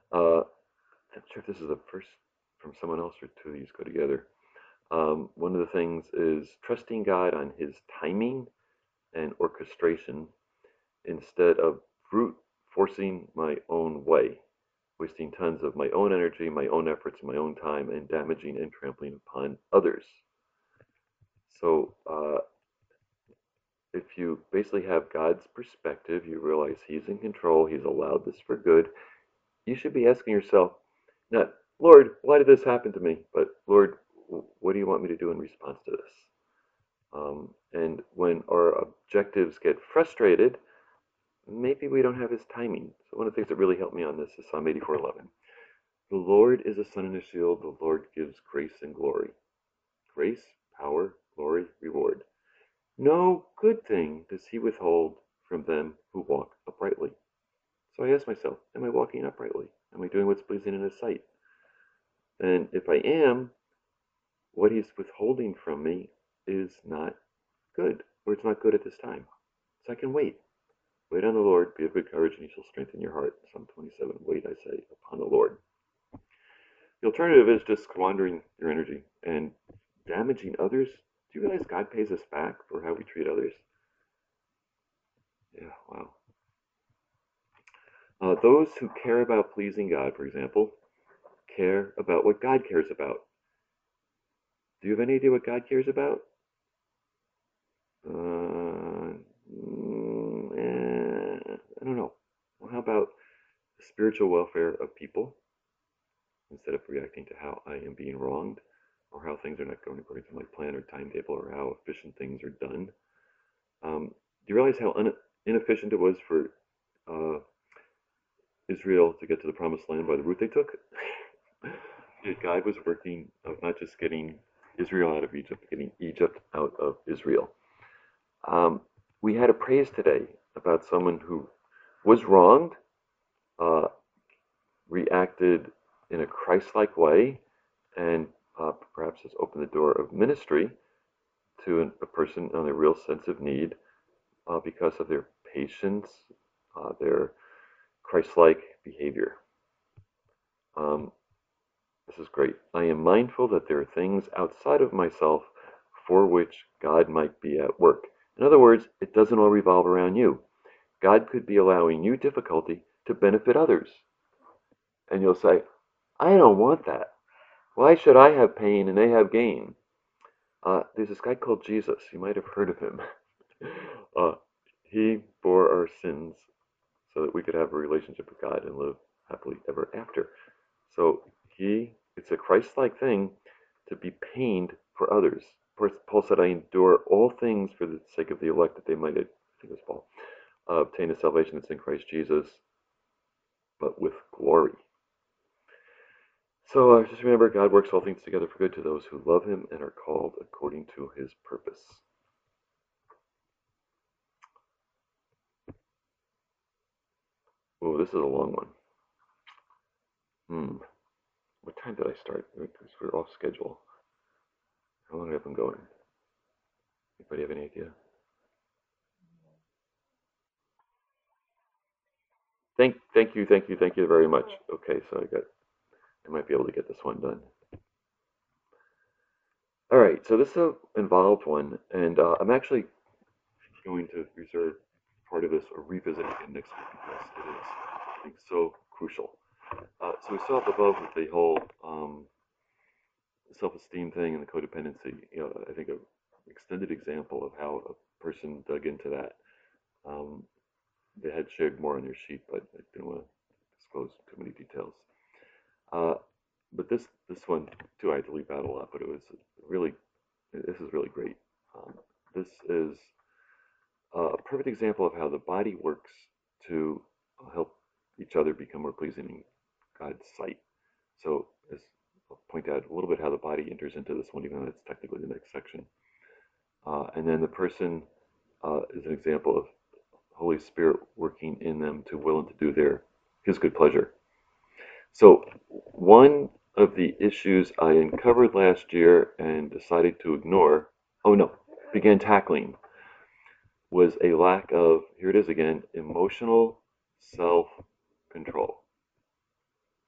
Speaker 1: Uh, I'm not sure if this is the first from someone else or two of these go together. Um, one of the things is trusting God on His timing and orchestration instead of brute forcing my own way, wasting tons of my own energy, my own efforts, my own time, and damaging and trampling upon others. So, uh, if you basically have God's perspective, you realize He's in control, He's allowed this for good, you should be asking yourself, not, Lord, why did this happen to me? But, Lord, what do you want me to do in response to this? Um, and when our objectives get frustrated, maybe we don't have His timing. So, one of the things that really helped me on this is Psalm eighty-four eleven. The Lord is a sun and a shield, the Lord gives grace and glory. Grace, power, glory, reward. No good thing does He withhold from them who walk uprightly. So I ask myself, am I walking uprightly? Am I doing what's pleasing in His sight? And if I am, what He's withholding from me is not good, or it's not good at this time. So I can wait. Wait on the Lord, be of good courage, and He shall strengthen your heart. Psalm twenty-seven, wait, I say, upon the Lord. The alternative is just squandering your energy and damaging others. Do you realize God pays us back for how we treat others? Yeah, wow. Uh, those who care about pleasing God, for example, care about what God cares about. Do you have any idea what God cares about? Uh, mm, eh, I don't know. Well, how about the spiritual welfare of people instead of reacting to how I am being wronged or how things are not going according to my plan or timetable or how efficient things are done? Um, do you realize how un- inefficient it was for uh, Israel to get to the promised land by the route they took? God was working of not just getting Israel out of Egypt, but getting Egypt out of Israel. Um, we had a praise today about someone who was wronged, uh, reacted in a Christ-like way, and uh, perhaps has opened the door of ministry to an, a person on a real sense of need uh, because of their patience, uh, their Christ-like behavior. Um, this is great. I am mindful that there are things outside of myself for which God might be at work. In other words, it doesn't all revolve around you. God could be allowing you difficulty to benefit others. And you'll say, I don't want that. Why should I have pain and they have gain? Uh, there's this guy called Jesus. You might have heard of him. uh, he bore our sins so that we could have a relationship with God and live happily ever after. So he, it's a Christ-like thing to be pained for others. Paul said, I endure all things for the sake of the elect that they might, I think it was Paul, uh, obtain a salvation that's in Christ Jesus, but with glory. So uh, just remember, God works all things together for good to those who love Him and are called according to His purpose. Oh, this is a long one. Hmm. What time did I start? Because we're off schedule. How long have I been going? Anybody have any idea? Thank, thank you, thank you, thank you very much. Okay, so I got, I might be able to get this one done. All right, so this is an involved one, and uh, I'm actually going to reserve part of this or revisit it again next week because it is, I think, so crucial. Uh, so we saw up above with the whole um, self-esteem thing and the codependency. You know, I think an extended example of how a person dug into that. Um, they had shared more on their sheet, but I didn't want to disclose too many details. Uh, but this this one too, I had to leave out a lot, but it was really, this is really great. Um, this is a perfect example of how the body works to help each other become more pleasing in God's sight. So, as I'll point out a little bit how the body enters into this one, even though it's technically the next section. Uh, and then the person uh, is an example of Holy Spirit working in them to will and to do their His good pleasure. So, one of the issues I uncovered last year and decided to ignore, oh no, began tackling, was a lack of, here it is again, emotional self control.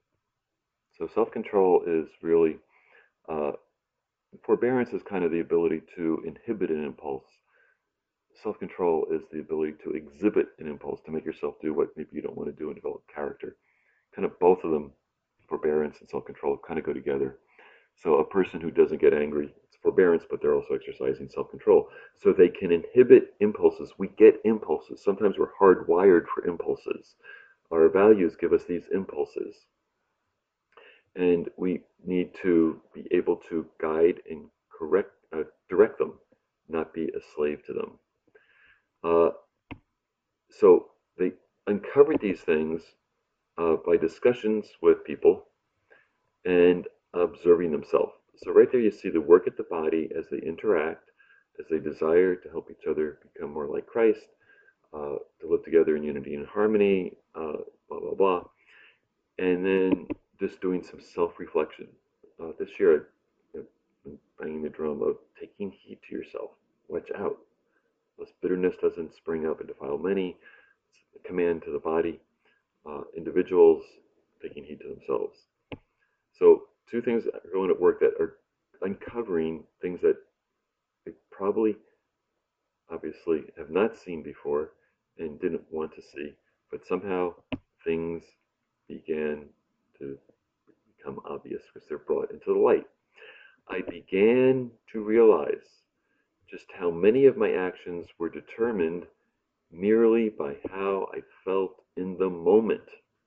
Speaker 1: So self-control is really, uh, forbearance is kind of the ability to inhibit an impulse. Self-control is the ability to exhibit an impulse, to make yourself do what maybe you don't want to do and develop character. Kind of both of them, forbearance and self-control, kind of go together. So a person who doesn't get angry, it's forbearance, but they're also exercising self-control. So they can inhibit impulses. We get impulses. Sometimes we're hardwired for impulses. Our values give us these impulses. And we need to be able to guide and correct, uh, direct them, not be a slave to them. Uh, so they uncovered these things uh, by discussions with people and observing themselves. So right there you see the work at the body as they interact, as they desire to help each other become more like Christ, uh, to live together in unity and harmony, uh, blah, blah, blah. And then just doing some self-reflection. Uh, this year I've been banging the drum of taking heed to yourself. Watch out, lest bitterness doesn't spring up and defile many. It's a command to the body, uh, individuals taking heed to themselves. So two things are going at work that are uncovering things that they probably, obviously, have not seen before and didn't want to see, but somehow things began to become obvious because they're brought into the light. I began to realize just how many of my actions were determined merely by how I felt in the moment.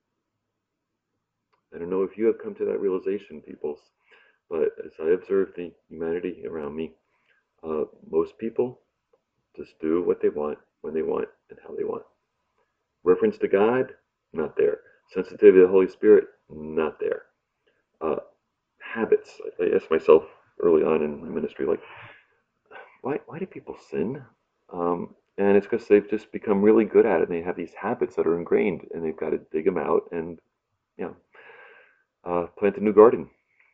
Speaker 1: I don't know if you have come to that realization, peoples, but as I observe the humanity around me, uh, most people just do what they want, when they want, and how they want. Reference to God, not there. Sensitivity to the Holy Spirit, not there. Uh, habits. I asked myself early on in my ministry, like, why, why do people sin? Um, and it's because they've just become really good at it, and they have these habits that are ingrained, and they've got to dig them out and, you know, uh, plant a new garden.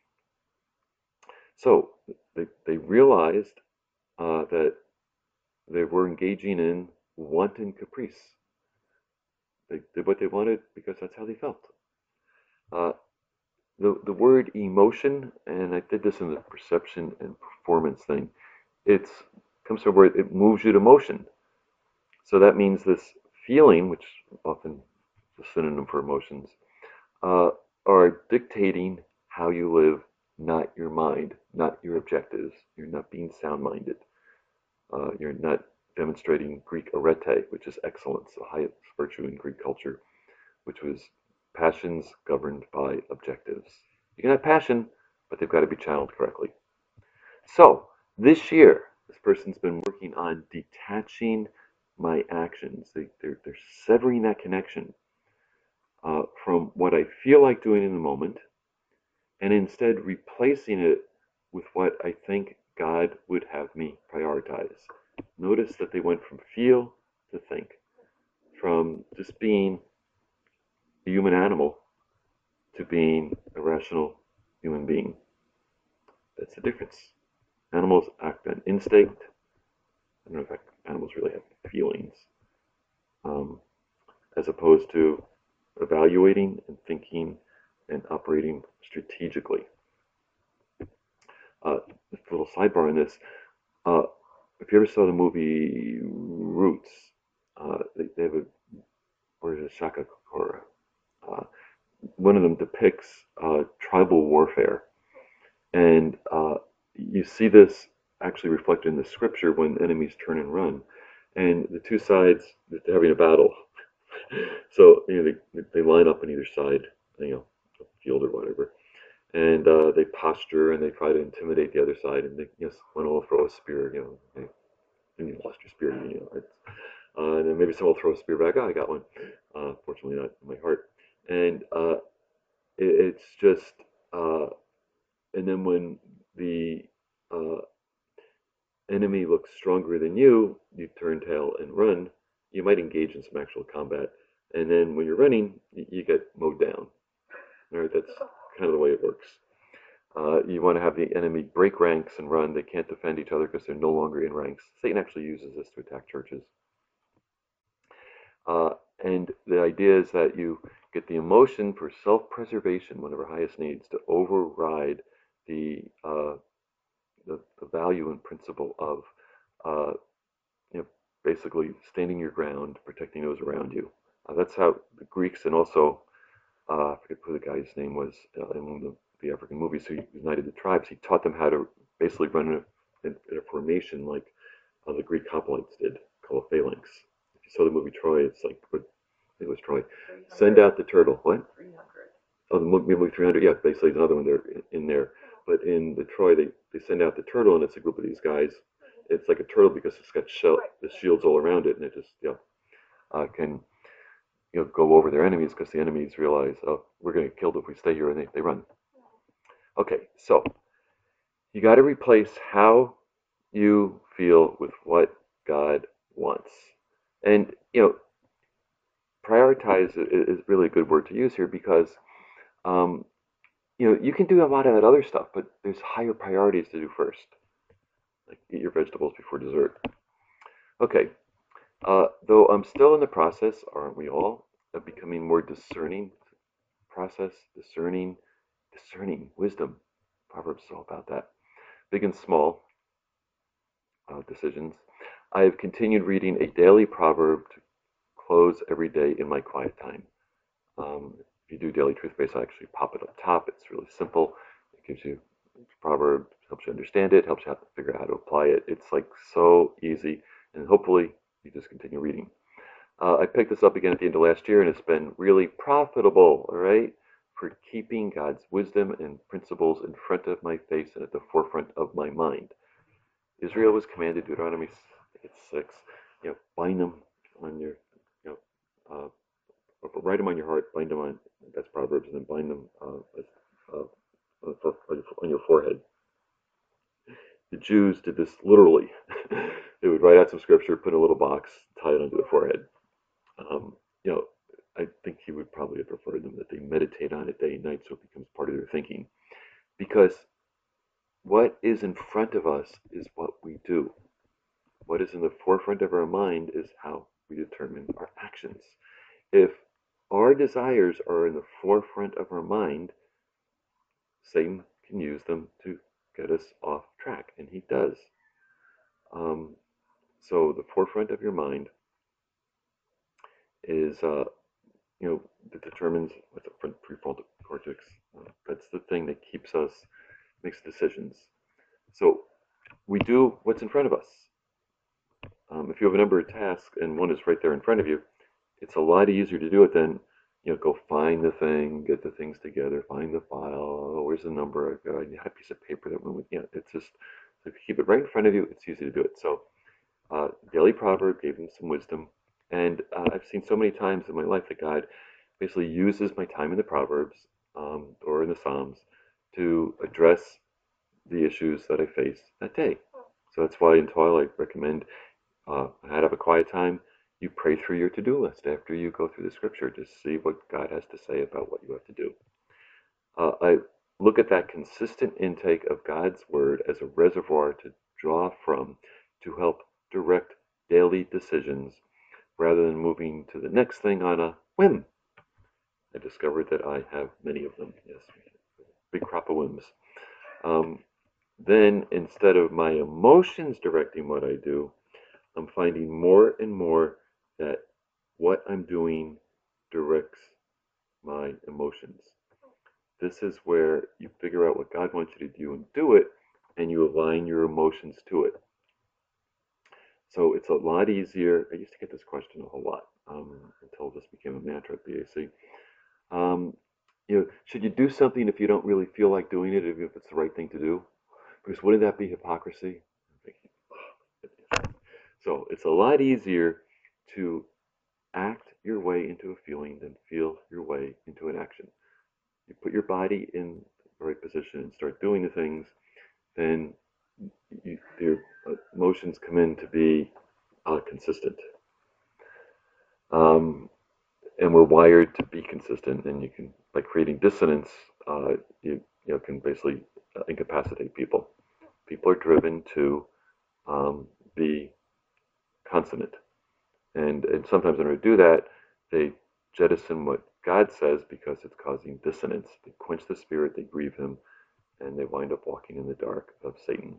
Speaker 1: So they, they realized uh, that they were engaging in wanton caprice. They did what they wanted because that's how they felt. Uh, the, the word emotion, and I did this in the perception and performance thing, it comes from where it moves you to motion. So that means this feeling, which often is a synonym for emotions, uh, are dictating how you live, not your mind, not your objectives. You're not being sound-minded. Uh, you're not demonstrating Greek arete, which is excellence, the highest virtue in Greek culture, which was passions governed by objectives. You can have passion, but they've got to be channeled correctly. So this year, this person's been working on detaching my actions. They, they're, they're severing that connection uh, from what I feel like doing in the moment, and instead replacing it with what I think God would have me prioritize. Notice that they went from feel to think, from just being a human animal to being a rational human being. That's the difference. Animals act on instinct. I don't know if animals really have feelings, um, as opposed to evaluating and thinking and operating strategically. Uh, just a little sidebar on this. Uh, if you ever saw the movie Roots, uh, they, they have a, or is it Shaka Kokora? Uh, one of them depicts uh, tribal warfare. And uh, you see this actually reflected in the scripture when enemies turn and run. And the two sides, they're having a battle. So, you know, they, they line up on either side, you know, field or whatever. And uh, they posture and they try to intimidate the other side. And they, you know, one will throw a spear, you know, they, and you lost your spear, you know. It's, uh, and then maybe someone will throw a spear back. Oh, I got one. Uh, fortunately, not in my heart. And uh, it, it's just, uh, and then when the uh, enemy looks stronger than you, you turn tail and run. You might engage in some actual combat. And then when you're running, you get mowed down. All right, that's kind of the way it works. Uh, you want to have the enemy break ranks and run. They can't defend each other because they're no longer in ranks. Satan actually uses this to attack churches. Uh, and the idea is that you get the emotion for self-preservation, one of our highest needs, to override the uh, the, the value and principle of uh, you know, basically standing your ground, protecting those around you. Uh, that's how the Greeks and also uh, I forget who the guy's name was uh, in one of the, the African movies who united the tribes. He taught them how to basically run a, in, in a formation like uh, the Greek hoplites did, called a phalanx. If you saw the movie Troy, it's like, what, I think it was Troy. Send out the turtle. What? Oh, the movie three hundred. Yeah, basically, there's another one there in there. But in the Troy, they, they send out the turtle, and it's a group of these guys. It's like a turtle because it's got shell, the shields all around it, and it just yeah uh, can you know go over their enemies because the enemies realize, oh, we're going to get killed if we stay here, and they, they run. Okay, so you got to replace how you feel with what God wants, and you know prioritize is really a good word to use here because um, you know you can do a lot of that other stuff, but there's higher priorities to do first, like eat your vegetables before dessert. Okay, uh, though I'm still in the process, aren't we all, of becoming more discerning? Process, discerning, discerning, wisdom. Proverbs is all about that. Big and small uh, decisions. I have continued reading a daily proverb to close every day in my quiet time. Um, if you do daily truth base, I actually pop it up top. It's really simple. It gives you a proverb, helps you understand it, helps you have to figure out how to apply it. It's like so easy, and hopefully you just continue reading. Uh, I picked this up again at the end of last year, and it's been really profitable, all right, for keeping God's wisdom and principles in front of my face and at the forefront of my mind. Israel was commanded, Deuteronomy six, you know, bind them on your, you know, uh, write them on your heart, bind them on, that's Proverbs, and then bind them uh, uh, on your forehead. The Jews did this literally. They would write out some scripture, put in a little box, tie it onto the forehead. Um, you know, I think he would probably have preferred them that they meditate on it day and night so it becomes part of their thinking. Because what is in front of us is what we do. What is in the forefront of our mind is how we determine our actions. If our desires are in the forefront of our mind, Satan can use them to get us off track, and he does. Um, so the forefront of your mind is, uh, you know, that determines what's the front prefrontal cortex. Uh, that's the thing that keeps us, makes decisions. So we do what's in front of us. Um, if you have a number of tasks and one is right there in front of you, it's a lot easier to do it than, you know, go find the thing, get the things together, find the file. Oh, where's the number? I need a piece of paper that went with, you know, it's just, if you keep it right in front of you, it's easy to do it. So, uh, daily proverb gave him some wisdom. And uh, I've seen so many times in my life that God basically uses my time in the Proverbs um, or in the Psalms to address the issues that I face that day. So that's why in Toil I recommend uh, how to have a quiet time. You pray through your to-do list after you go through the scripture to see what God has to say about what you have to do. Uh, I look at that consistent intake of God's word as a reservoir to draw from to help direct daily decisions rather than moving to the next thing on a whim. I discovered that I have many of them. Yes, big crop of whims. Um, then instead of my emotions directing what I do, I'm finding more and more that what I'm doing directs my emotions. This is where you figure out what God wants you to do and do it, and you align your emotions to it. So it's a lot easier. I used to get this question a whole lot um, until this became a mantra at B A C. Um, you know, should you do something if you don't really feel like doing it, if it's the right thing to do? Because wouldn't that be hypocrisy? So it's a lot easier to act your way into a feeling than feel your way into an action. You put your body in the right position and start doing the things, then you, your emotions come in to be uh, consistent. Um, and we're wired to be consistent, and you can, by creating dissonance, uh, you, you know, can basically uh, incapacitate people. People are driven to um, be consonant. And, and sometimes in order to do that, they jettison what God says because it's causing dissonance. They quench the Spirit, they grieve him, and they wind up walking in the dark of Satan.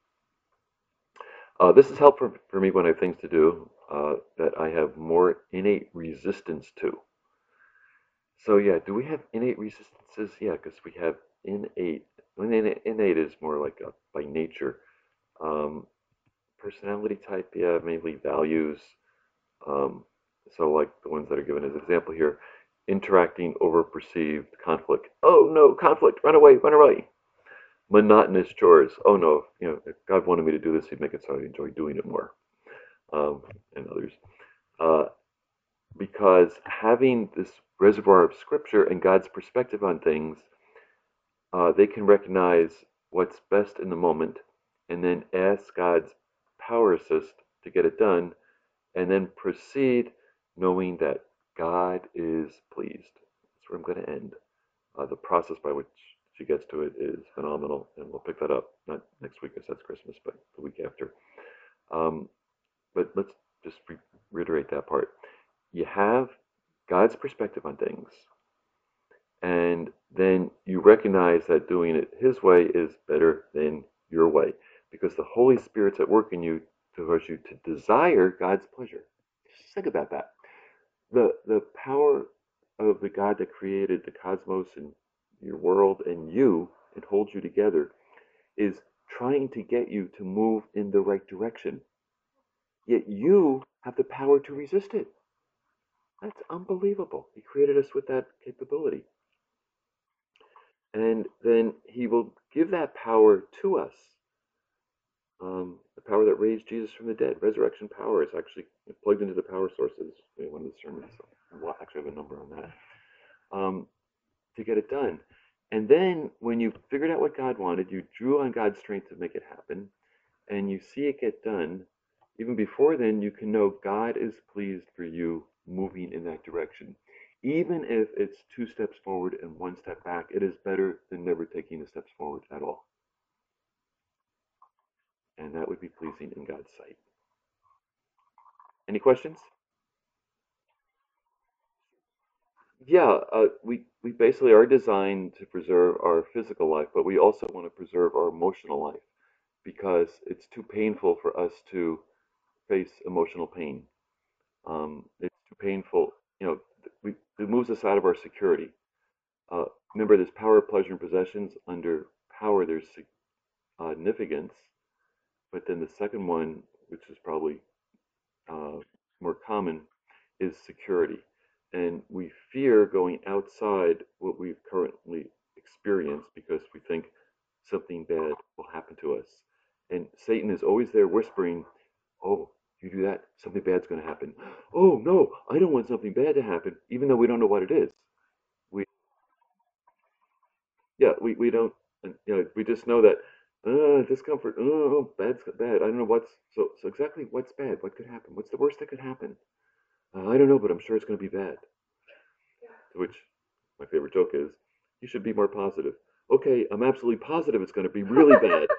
Speaker 1: Uh, this is helpful for, for me when I have things to do uh, that I have more innate resistance to. So yeah, do we have innate resistances? Yeah, because we have innate. Innate, innate is more like a, by nature. Um, Personality type, yeah, mainly values. Um, so like the ones that are given as example here, interacting over perceived conflict. Oh no, conflict! Run away! Run away! Monotonous chores. Oh no, you know, if God wanted me to do this, He'd make it so I enjoy doing it more. Um, and others. Uh, because having this reservoir of scripture and God's perspective on things, uh, they can recognize what's best in the moment and then ask God's power assist to get it done and then proceed knowing that God is pleased. That's where I'm going to end. Uh, the process by which she gets to it is phenomenal, and we'll pick that up not next week because that's Christmas, but the week after. Um, but let's just re- reiterate that part. You have God's perspective on things, and then you recognize that doing it His way is better than your way because the Holy Spirit's at work in you to cause you to desire God's pleasure. Just think about that. The, the power of the God that created the cosmos and your world and you and holds you together is trying to get you to move in the right direction. Yet you have the power to resist it. That's unbelievable. He created us with that capability. And then he will give that power to us. Um, the power that raised Jesus from the dead, resurrection power, is actually plugged into the power sources. One of the sermons, we'll actually have a number on that, um, to get it done. And then when you figured out what God wanted, you drew on God's strength to make it happen, and you see it get done. Even before then, you can know God is pleased for you moving in that direction. Even if it's two steps forward and one step back, it is better than never taking the steps forward at all. And that would be pleasing in God's sight. Any questions? Yeah, uh, we, we basically are designed to preserve our physical life, but we also want to preserve our emotional life because it's too painful for us to face emotional pain. Um, it's too painful, you know, we, it moves us out of our security. Uh, Remember, there's power, pleasure, and possessions. Under power, there's uh, significance, but then the second one, which is probably uh, more common, is security. And we fear going outside what we've currently experienced because we think something bad will happen to us. And Satan is always there whispering, oh, you do that, something bad's going to happen. Oh, no, I don't want something bad to happen, even though we don't know what it is. We, yeah, we, we don't, you know, we just know that, uh, discomfort, oh, bad's bad. I don't know what's, so, so exactly what's bad? What could happen? What's the worst that could happen? Uh, I don't know, but I'm sure it's going to be bad. To which my favorite joke is, you should be more positive. Okay, I'm absolutely positive it's going to be really bad.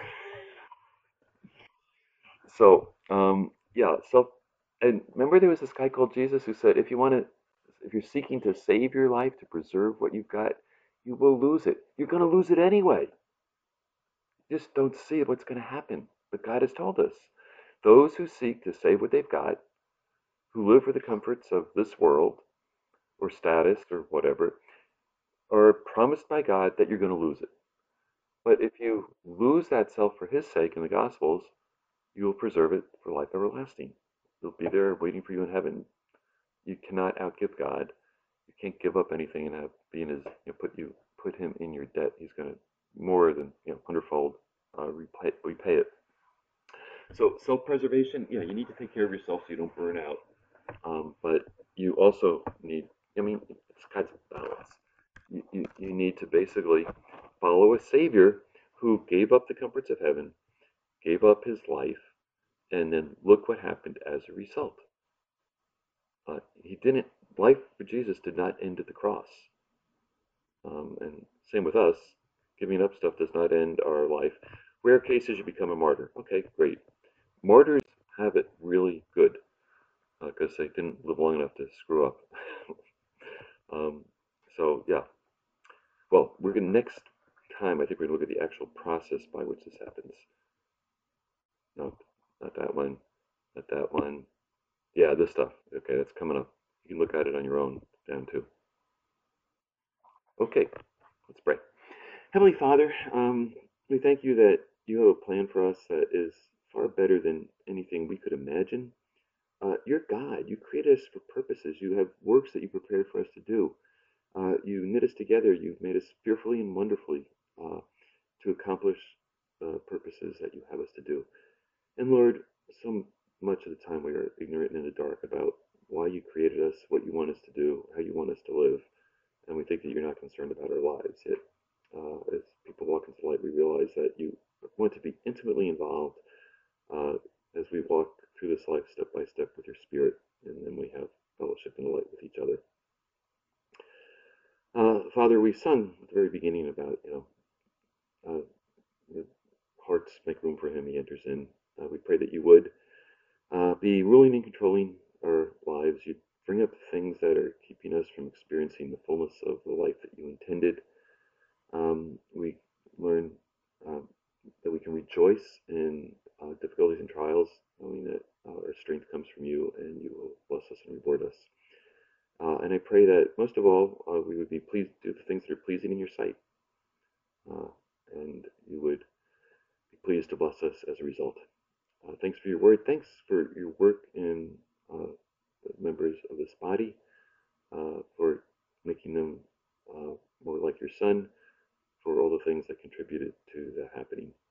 Speaker 1: So, um, yeah, so, and remember there was this guy called Jesus who said, if you want to, if you're seeking to save your life, to preserve what you've got, you will lose it. You're going to lose it anyway. You just don't see what's going to happen. But God has told us, those who seek to save what they've got, who live for the comforts of this world, or status, or whatever, are promised by God that you're going to lose it. But if you lose that self for His sake in the Gospels, you will preserve it for life everlasting. It'll be there waiting for you in heaven. You cannot outgive God. You can't give up anything and have being His, you know, put you put Him in your debt. He's going to more than, you know, hundredfold uh, repay, repay it. So self-preservation, yeah, you need to take care of yourself so you don't burn out. Um, but you also need, I mean, it's kind of balance. You, you, you need to basically follow a Savior who gave up the comforts of heaven, gave up his life, and then look what happened as a result. Uh, he didn't, life for Jesus did not end at the cross. Um, and same with us, giving up stuff does not end our life. Rare cases you become a martyr. Okay, great. Martyrs have it really good because uh, they didn't live long enough to screw up. Um, so yeah, well, we're gonna next time. I think we're gonna look at the actual process by which this happens. No, not that one, not that one. Yeah, this stuff. Okay, that's coming up. You can look at it on your own down too. Okay, let's pray. Heavenly Father, um, we thank you that you have a plan for us that is far better than anything we could imagine. Uh, you're God. You created us for purposes. You have works that you prepared for us to do. Uh, you knit us together. You've made us fearfully and wonderfully uh, to accomplish uh, purposes that you have us to do. And Lord, so much of the time we are ignorant and in the dark about why you created us, what you want us to do, how you want us to live, and we think that you're not concerned about our lives. Yet, uh, as people walk into the light, we realize that you want to be intimately involved uh, as we walk through this life step by step with your Spirit, and then we have fellowship in the light with each other. Uh, Father, we sung at the very beginning about, you know, uh, the hearts make room for him, he enters in. Uh, we pray that you would uh, be ruling and controlling our lives. You bring up things that are keeping us from experiencing the fullness of the life that you intended. Um, we learn uh, that we can rejoice in uh, difficulties and trials, knowing that uh, our strength comes from you and you will bless us and reward us. Uh, and I pray that most of all, uh, we would be pleased to do the things that are pleasing in your sight, uh, and you would be pleased to bless us as a result. Uh, thanks for your word. Thanks for your work in uh, the members of this body, uh, for making them uh, more like your son, for all the things that contributed to the happening.